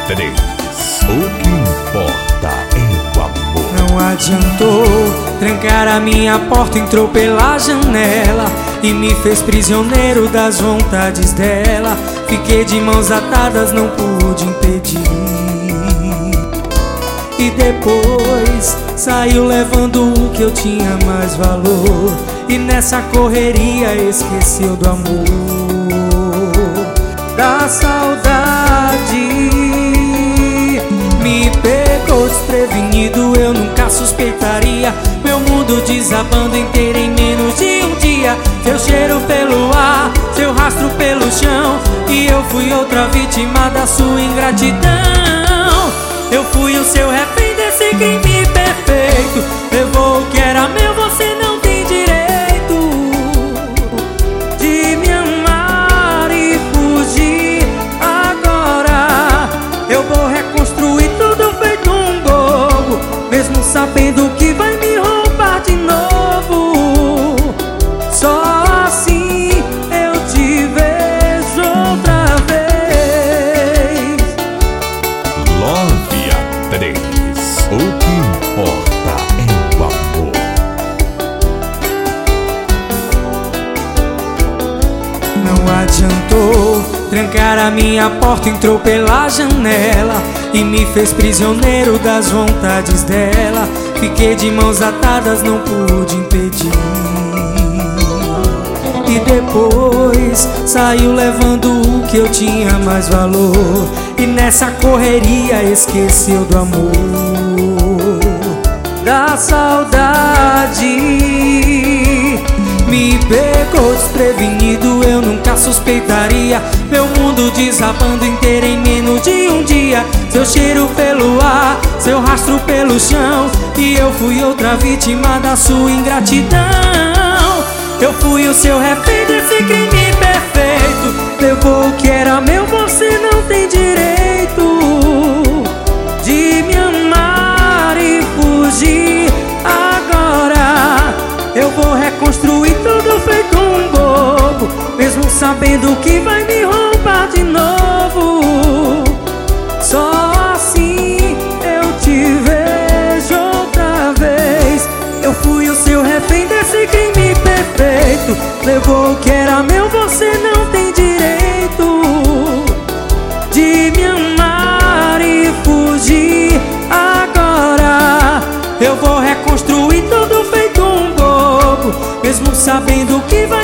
3. O que importa é o amor. Não adiantou trancar a minha porta, entrou pela janela e me fez prisioneiro das vontades dela. Fiquei de mãos atadas, não pude impedir. E depois saiu levando o que eu tinha mais valor, e nessa correria esqueceu do amor, da saudade. Me pegou desprevenido, eu nunca suspeitaria. Meu mundo desabando inteiro em menos de um dia. Seu cheiro pelo ar, seu rastro pelo chão, e eu fui outra vítima da sua ingratidão. Eu fui o seu refém desse crime perfeito. Levou o que era meu, você não tem direito de me amar e fugir. Agora eu vou reconstruir tudo feito um bobo, mesmo sabendo que vai me roubar de novo. Só assim eu te vejo outra vez. Love a 3. O que importa é o amor. Não adiantou trancar a minha porta, entrou pela janela e me fez prisioneiro das vontades dela. Fiquei de mãos atadas, não pude impedir. E depois saiu levando o que eu tinha mais valor, e nessa correria esqueceu do amor, da saudade. Me pegou desprevenido, eu nunca suspeitaria. Meu mundo desabando inteiro em menos de um dia. Seu cheiro pelo ar, seu rastro pelo chão, e eu fui outra vítima da sua ingratidão. Eu fui o seu refém desse crime perfeito. Levou o que era meu, você não tem direito de me amar e fugir. Agora eu vou reconstruir tudo feito um bobo, mesmo sabendo que vai me roubar de novo. Só assim eu te vejo outra vez. Eu fui o seu refém desse crime perfeito. Levou o que era meu, você não tem direito de me amar e fugir. Agora eu vou reconstruir tudo feito um bobo, mesmo sabendo que vai